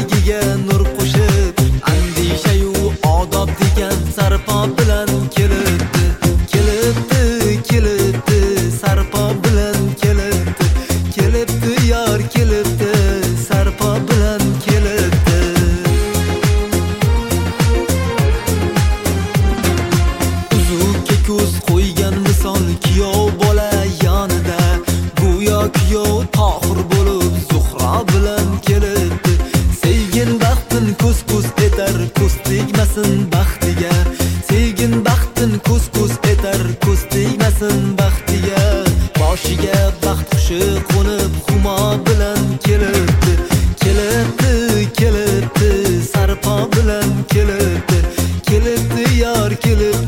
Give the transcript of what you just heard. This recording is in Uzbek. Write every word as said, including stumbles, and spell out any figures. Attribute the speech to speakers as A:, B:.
A: sevgiga nur qo'shib, andishayu odob degan sarpo bilan kelibdi, kelibdi, kelibdi, sarpo bilan kelibdi, kelibdi yor kelibdi, sarpo bilan kelibdi. Uzukka ko'z qo'ygan misol kuyov bola yonida, go'yo kuyov Tohir bo'lib Zuhro bilan kelibdi. Sevgin baxtin ko'z-ko'z etar, ko'z tegmasin baxtiga. Sevgin baxtin ko'z-ko'z etar, ko'z tegmasin baxtiga. Boshiga baxt qushi qo'nib Humo bilan kelibdi, kelibdi, kelibdi, sarpo bilan kelibdi, kelibdi yor kelibdi.